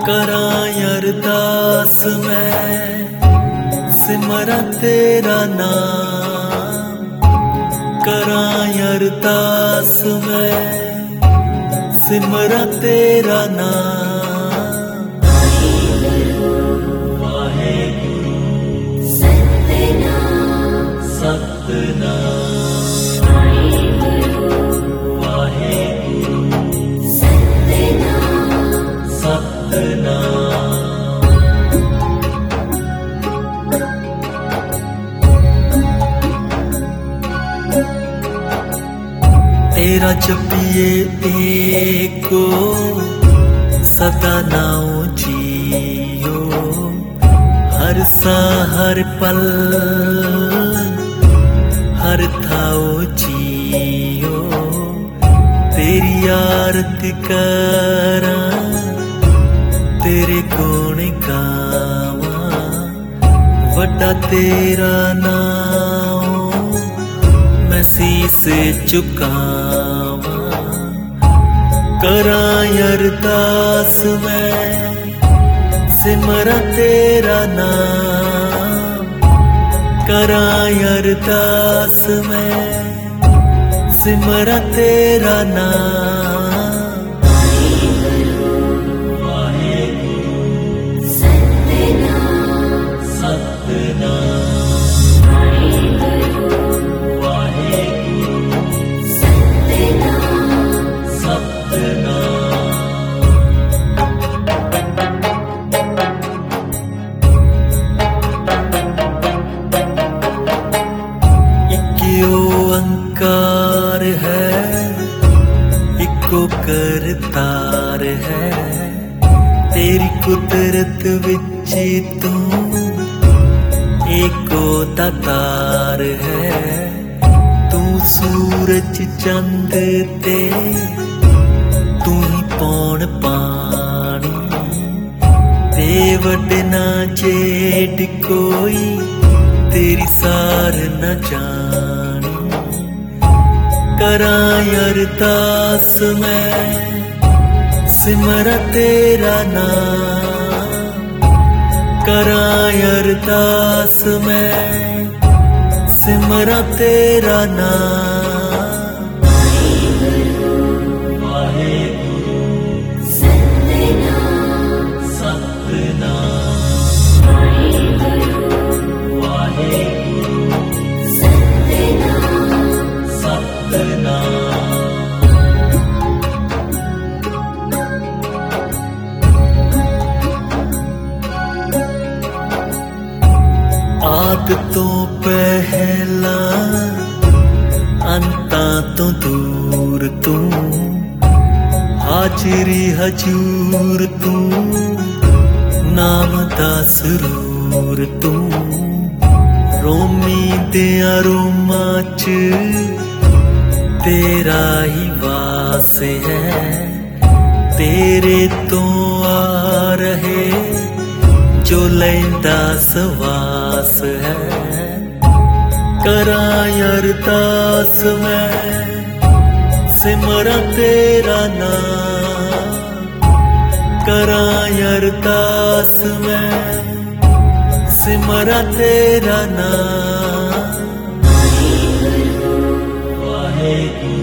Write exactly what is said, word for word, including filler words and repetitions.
करां अरदास मैं सिमरा तेरा नाम, करां अरदास मैं सिमरा तेरा नाम। वाहेगुरु सतनाम सतनाम, वाहेगुरु सतनाम सतनाम। तेरा जपिए एको सदा नाउ जियो, हर सा हर पल हर थाओ जियो। तेरी आरती करां तेरे गुण गावां, वड्डा तेरा नाम मैं शीस झुकावां। करां अरदास मैं सिमरा तेरा नाम, करां अरदास मैं सिमरा तेरा नाम। वाहेगुरु सतनाम सतनाम, वाहेगुरु सतनाम सतनाम। इक्को ओंकार है, इक्को करतार है। तेरी कुदरत विच तू एको दातार है। तू सूरज चंद ते तू ही पौन पानी, ते वडना जेड कोई तेरी सार न जानी। करां अरदास मैं सिमरा तेरा नाम, करां अरदास मैं सिमरा तेरा नाम। वाहेगुरु सतनाम सतनाम, वाहेगुरु सतनाम सतनाम। आद तो पहला अंता तो दूर तू, हाजिरी हजूर तू, नाम दा सरूर तू। रोमी दिया रोमा च तेरा ही वास है, तेरे तो आ रहे जो लैंदा सवास है। करां अरदास मैं सिमरा तेरा नाम, करां अरदास मैं सिमरा तेरा नाम। वाहेगुरु